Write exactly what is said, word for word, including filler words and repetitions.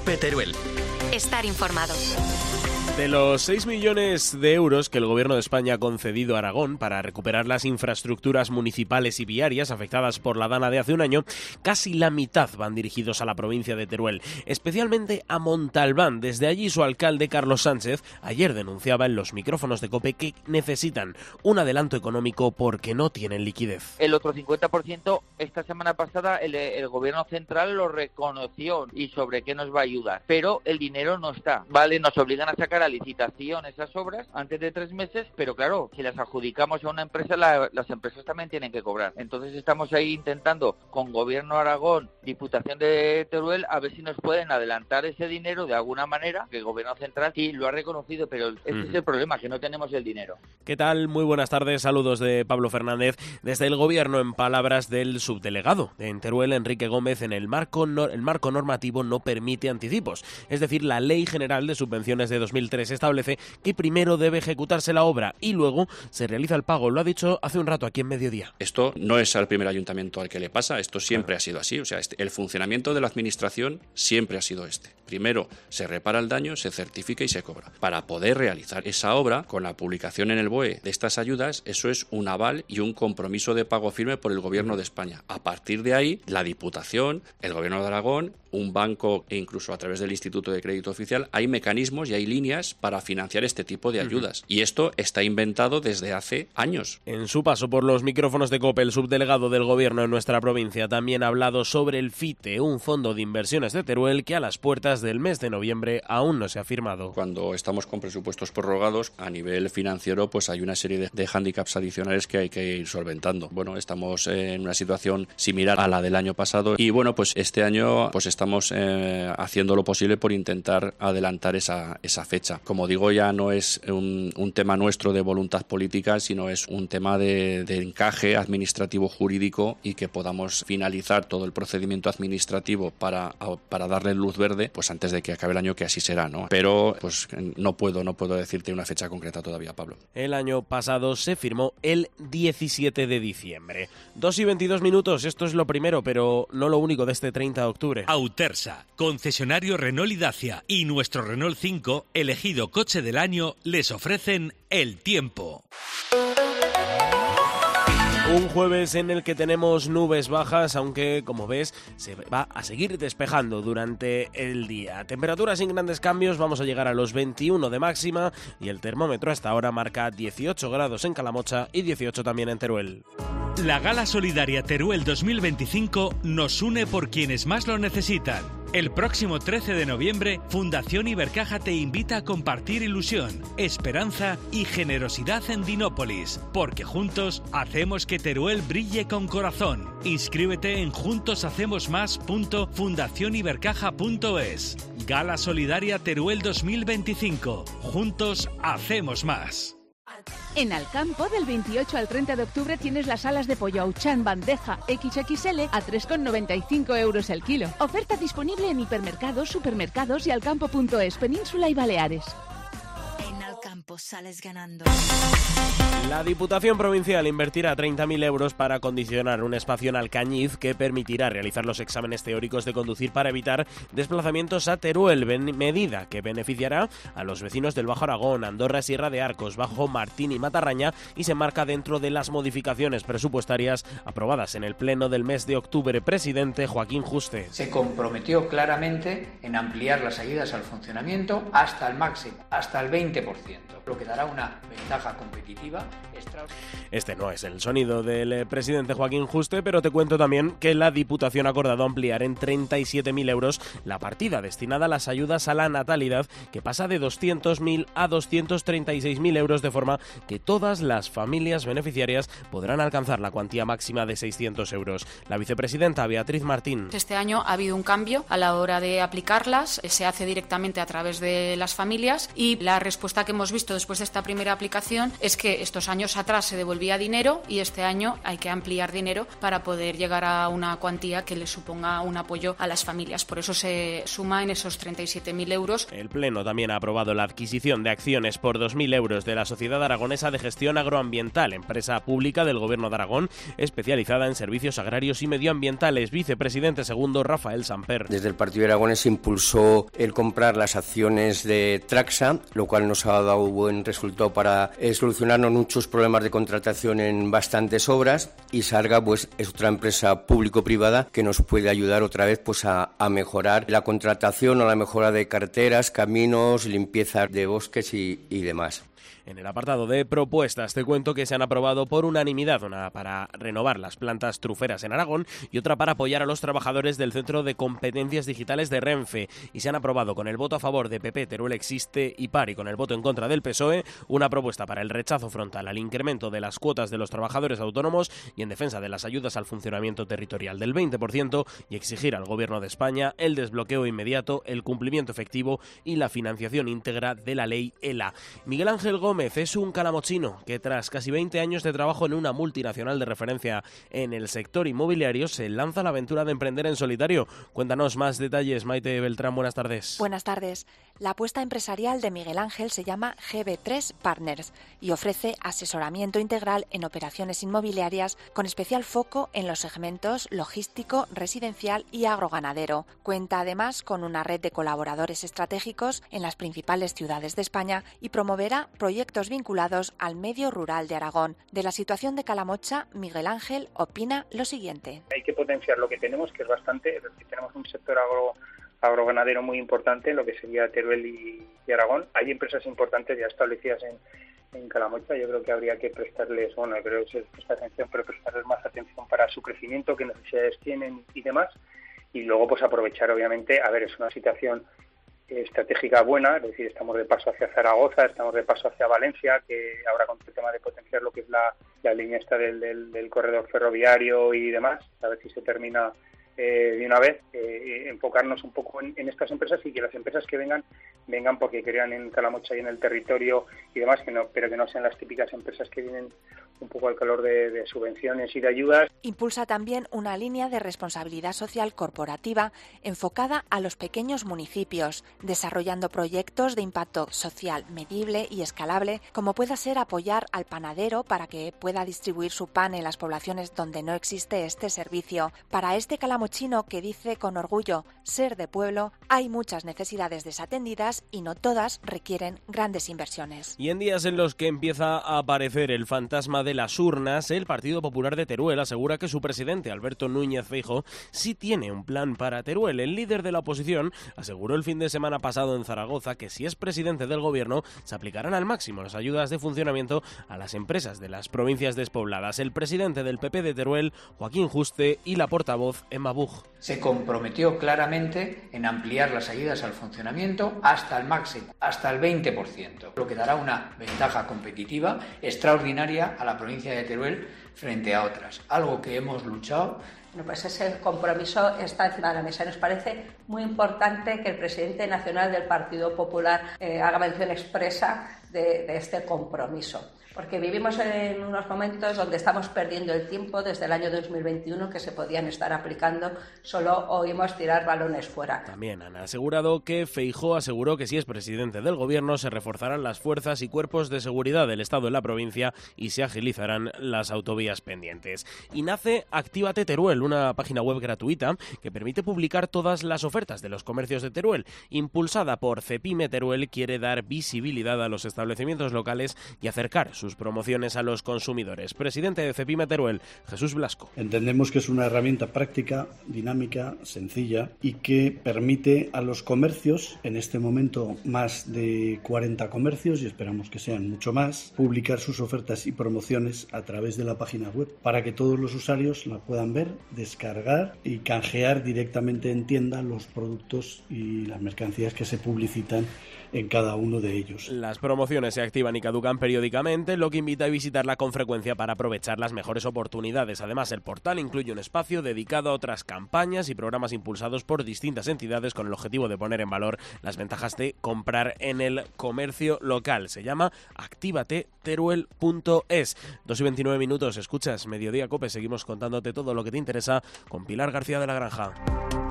Cope Teruel. Estar informado. De los seis millones de euros que el Gobierno de España ha concedido a Aragón para recuperar las infraestructuras municipales y viarias afectadas por la dana de hace un año, casi la mitad van dirigidos a la provincia de Teruel, especialmente a Montalbán. Desde allí su alcalde, Carlos Sánchez, ayer denunciaba en los micrófonos de COPE que necesitan un adelanto económico porque no tienen liquidez. El otro cincuenta por ciento, esta semana pasada el, el Gobierno central lo reconoció y sobre qué nos va a ayudar, pero el dinero no está, ¿vale? Nos obligan a sacar a licitación esas obras antes de tres meses, pero claro, si las adjudicamos a una empresa, la, las empresas también tienen que cobrar. Entonces estamos ahí intentando con Gobierno de Aragón, Diputación de Teruel, a ver si nos pueden adelantar ese dinero de alguna manera, que el Gobierno central sí lo ha reconocido, pero este uh-huh. es el problema, que no tenemos el dinero. ¿Qué tal? Muy buenas tardes, saludos de Pablo Fernández. Desde el Gobierno, en palabras del subdelegado en Teruel, Enrique Gómez, en el marco, no, el marco normativo no permite anticipos, es decir, la Ley General de Subvenciones de dos mil tres establece que primero debe ejecutarse la obra y luego se realiza el pago. Lo ha dicho hace un rato aquí en Mediodía. Esto no es al primer ayuntamiento al que le pasa, esto siempre claro. ha sido así. O sea, este, el funcionamiento de la administración siempre ha sido este. Primero se repara el daño, se certifica y se cobra. Para poder realizar esa obra, con la publicación en el B O E de estas ayudas, eso es un aval y un compromiso de pago firme por el Gobierno de España. A partir de ahí, la Diputación, el Gobierno de Aragón, un banco e incluso a través del Instituto de Crédito Oficial, hay mecanismos y hay líneas para financiar este tipo de ayudas. Uh-huh. Y esto está inventado desde hace años. En su paso por los micrófonos de COPE, el subdelegado del Gobierno en nuestra provincia también ha hablado sobre el FITE, un fondo de inversiones de Teruel que a las puertas del mes de noviembre aún no se ha firmado. Cuando estamos con presupuestos prorrogados, a nivel financiero, pues hay una serie de, de hándicaps adicionales que hay que ir solventando. Bueno, estamos en una situación similar a la del año pasado y bueno, pues este año pues estamos eh, haciendo lo posible por intentar adelantar esa, esa fecha. Como digo, ya no es un, un tema nuestro de voluntad política, sino es un tema de, de encaje administrativo jurídico y que podamos finalizar todo el procedimiento administrativo para, para darle luz verde, pues antes de que acabe el año, que así será, ¿no? Pero pues no puedo, no puedo decirte una fecha concreta todavía, Pablo. El año pasado se firmó el diecisiete de diciembre. dos y veintidós minutos, esto es lo primero, pero no lo único de este treinta de octubre. Autersa, concesionario Renault y Dacia y nuestro Renault cinco, elegido coche del año, les ofrecen el tiempo. Un jueves en el que tenemos nubes bajas, aunque, como ves, se va a seguir despejando durante el día. Temperaturas sin grandes cambios, vamos a llegar a los veintiuno de máxima y el termómetro hasta ahora marca dieciocho grados en Calamocha y dieciocho también en Teruel. La Gala Solidaria Teruel dos mil veinticinco nos une por quienes más lo necesitan. El próximo trece de noviembre, Fundación Ibercaja te invita a compartir ilusión, esperanza y generosidad en Dinópolis, porque juntos hacemos que Teruel brille con corazón. Inscríbete en juntos hacemos más punto fundación ibercaja punto es. Gala Solidaria Teruel dos mil veinticinco. Juntos hacemos más. En Alcampo, del veintiocho al treinta de octubre, tienes las alas de pollo Auchan bandeja equis equis ele a tres con noventa y cinco euros el kilo. Oferta disponible en hipermercados, supermercados y alcampo punto es, Península y Baleares. En Alcampo sales ganando. La Diputación Provincial invertirá treinta mil euros para acondicionar un espacio en Alcañiz que permitirá realizar los exámenes teóricos de conducir para evitar desplazamientos a Teruel, medida que beneficiará a los vecinos del Bajo Aragón, Andorra, Sierra de Arcos, Bajo Martín y Matarraña y se marca dentro de las modificaciones presupuestarias aprobadas en el Pleno del mes de octubre. Presidente Joaquín Juste. Se comprometió claramente en ampliar las ayudas al funcionamiento hasta el máximo, hasta el veinte por ciento, lo que dará una ventaja competitiva. Este no es el sonido del presidente Joaquín Juste, pero te cuento también que la Diputación ha acordado ampliar en treinta y siete mil euros la partida destinada a las ayudas a la natalidad, que pasa de doscientos mil a doscientos treinta y seis mil euros, de forma que todas las familias beneficiarias podrán alcanzar la cuantía máxima de seiscientos euros. La vicepresidenta Beatriz Martín. Este año ha habido un cambio a la hora de aplicarlas, se hace directamente a través de las familias y la respuesta que hemos visto después de esta primera aplicación es que estos años atrás se devolvía dinero y este año hay que ampliar dinero para poder llegar a una cuantía que le suponga un apoyo a las familias. Por eso se suma en esos treinta y siete mil euros. El Pleno también ha aprobado la adquisición de acciones por dos mil euros de la Sociedad Aragonesa de Gestión Agroambiental, empresa pública del Gobierno de Aragón, especializada en servicios agrarios y medioambientales. Vicepresidente segundo, Rafael Samper. Desde el Partido Aragonés se impulsó el comprar las acciones de Traxa, lo cual nos ha dado buen resultado para eh, solucionarnos muchos problemas de contratación en bastantes obras, y Sarga pues es otra empresa público-privada que nos puede ayudar otra vez pues a, a mejorar la contratación o la mejora de carreteras, caminos, limpieza de bosques y, y demás. En el apartado de propuestas te cuento que se han aprobado por unanimidad, una para renovar las plantas truferas en Aragón y otra para apoyar a los trabajadores del Centro de Competencias Digitales de Renfe, y se han aprobado con el voto a favor de P P, Teruel Existe y Par, y con el voto en contra del P S O E una propuesta para el rechazo frontal al incremento de las cuotas de los trabajadores autónomos y en defensa de las ayudas al funcionamiento territorial del veinte por ciento, y exigir al Gobierno de España el desbloqueo inmediato, el cumplimiento efectivo y la financiación íntegra de la ley ELA. Miguel Ángel Gómez es un calamochino que tras casi veinte años de trabajo en una multinacional de referencia en el sector inmobiliario se lanza a la aventura de emprender en solitario. Cuéntanos más detalles, Maite Beltrán, buenas tardes. Buenas tardes. La apuesta empresarial de Miguel Ángel se llama G B tres Partners y ofrece asesoramiento integral en operaciones inmobiliarias con especial foco en los segmentos logístico, residencial y agroganadero. Cuenta además con una red de colaboradores estratégicos en las principales ciudades de España y promoverá proyectos vinculados al medio rural de Aragón. De la situación de Calamocha, Miguel Ángel opina lo siguiente. Hay que potenciar lo que tenemos, que es bastante, es decir, tenemos un sector agro agroganadero muy importante en lo que sería Teruel y, y Aragón. Hay empresas importantes ya establecidas en, en Calamocha. Yo creo que habría que prestarles, bueno, creo que se les presta atención, pero prestarles más atención para su crecimiento, qué necesidades tienen y demás. Y luego pues aprovechar, obviamente, a ver, es una situación estratégica buena, es decir, estamos de paso hacia Zaragoza, estamos de paso hacia Valencia, que ahora con el tema de potenciar lo que es la, la línea esta del, del, del corredor ferroviario y demás, a ver si se termina Eh, de una vez, eh, enfocarnos un poco en, en estas empresas y que las empresas que vengan, vengan porque crean en Calamocha y en el territorio y demás, que no, pero que no sean las típicas empresas que vienen un poco al calor de, de subvenciones y de ayudas. Impulsa también una línea de responsabilidad social corporativa enfocada a los pequeños municipios, desarrollando proyectos de impacto social medible y escalable, como pueda ser apoyar al panadero para que pueda distribuir su pan en las poblaciones donde no existe este servicio. Para este calamochino que dice con orgullo ser de pueblo, hay muchas necesidades desatendidas y no todas requieren grandes inversiones. Y en días en los que empieza a aparecer el fantasma de las urnas, el Partido Popular de Teruel asegura que su presidente, Alberto Núñez Feijóo, sí tiene un plan para Teruel. El líder de la oposición aseguró el fin de semana pasado en Zaragoza que si es presidente del gobierno se aplicarán al máximo las ayudas de funcionamiento a las empresas de las provincias despobladas. El presidente del P P de Teruel, Joaquín Juste, y la portavoz, Emma Buch. Se comprometió claramente en ampliar las ayudas al funcionamiento hasta el máximo, hasta el veinte por ciento, lo que dará una ventaja competitiva extraordinaria a la provincia de Teruel frente a otras, algo que hemos luchado. Bueno, pues ese compromiso está encima de la mesa. Nos parece muy importante que el presidente nacional del Partido Popular eh, haga mención expresa de, de este compromiso. Porque vivimos en unos momentos donde estamos perdiendo el tiempo desde el año dos mil veintiuno que se podían estar aplicando, solo oímos tirar balones fuera. También han asegurado que Feijóo aseguró que si es presidente del gobierno se reforzarán las fuerzas y cuerpos de seguridad del Estado en la provincia y se agilizarán las autovías pendientes. Y nace Actívate Teruel, una página web gratuita que permite publicar todas las ofertas de los comercios de Teruel. Impulsada por Cepime Teruel, quiere dar visibilidad a los establecimientos locales y acercar sus promociones a los consumidores. Presidente de Cepime Teruel, Jesús Blasco. Entendemos que es una herramienta práctica, dinámica, sencilla y que permite a los comercios, en este momento más de cuarenta comercios y esperamos que sean mucho más, publicar sus ofertas y promociones a través de la página web para que todos los usuarios la puedan ver, descargar y canjear directamente en tienda los productos y las mercancías que se publicitan en cada uno de ellos. Las promociones se activan y caducan periódicamente, lo que invita a visitarla con frecuencia para aprovechar las mejores oportunidades. Además, el portal incluye un espacio dedicado a otras campañas y programas impulsados por distintas entidades con el objetivo de poner en valor las ventajas de comprar en el comercio local. Se llama actívate teruel punto es. dos y veintinueve minutos, escuchas Mediodía Cope, seguimos contándote todo lo que te interesa con Pilar García de la Granja.